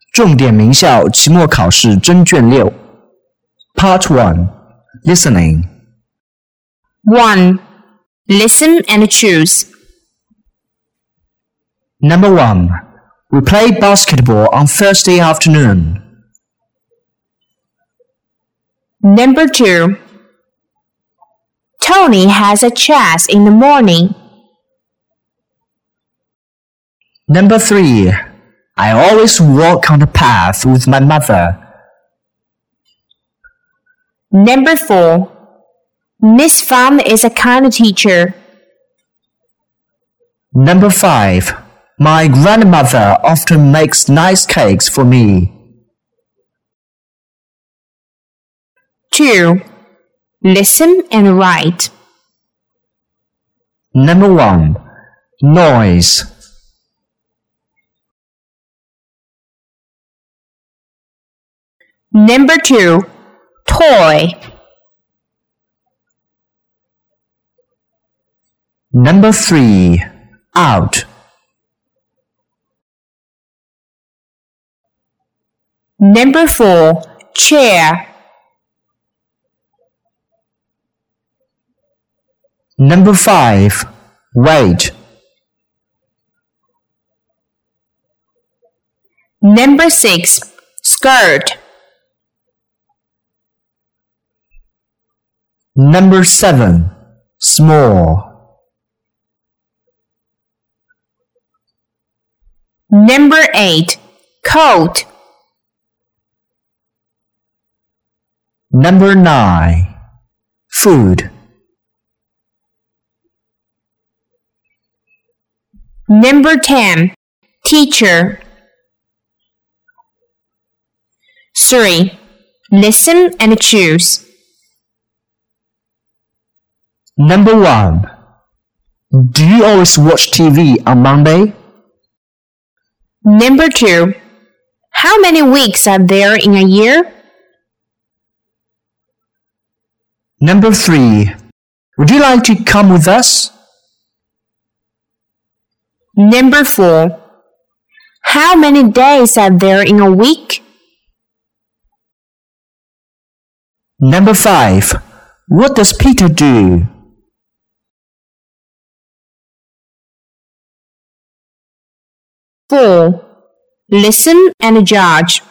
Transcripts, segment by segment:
重点名校期末考试真卷6 Part 1 Listening 1. Listen and choose. Number 1. We play basketball on Thursday afternoon. Number 2. Tony has a chess in the morning. Number 3. I always walk on the path with my mother. Number 4. Miss Fan is a kind teacher. Number 5. My grandmother often makes nice cakes for me. 2. Listen and write. Number 1. Noise. Number 2. Toy. Number 3. Out. Number 4. Chair. Number 5. Wait. Number 6. Skirt. Number 7. Small. Number 8. Coat. Number 9. Food. Number 10. Teacher. 3. Listen and choose. Number 1. Do you always watch TV on Monday? Number 2. How many weeks are there in a year? Number 3. Would you like to come with us? Number 4. How many days are there in a week? Number 5. What does Peter do? 4. Listen and judge.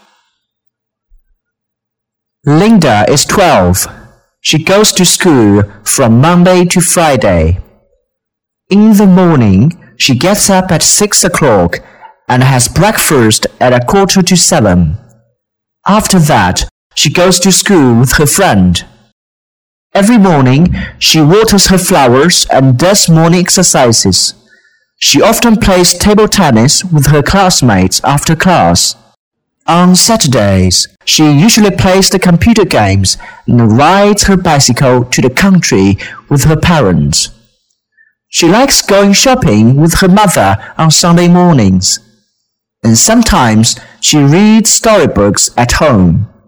Linda is 12. She goes to school from Monday to Friday. In the morning, she gets up at 6 o'clock and has breakfast at 6:45. After that, she goes to school with her friend. Every morning, she waters her flowers and does morning exercises. She often plays table tennis with her classmates after class. On Saturdays, she usually plays the computer games and rides her bicycle to the country with her parents. She likes going shopping with her mother on Sunday mornings. And sometimes she reads storybooks at home.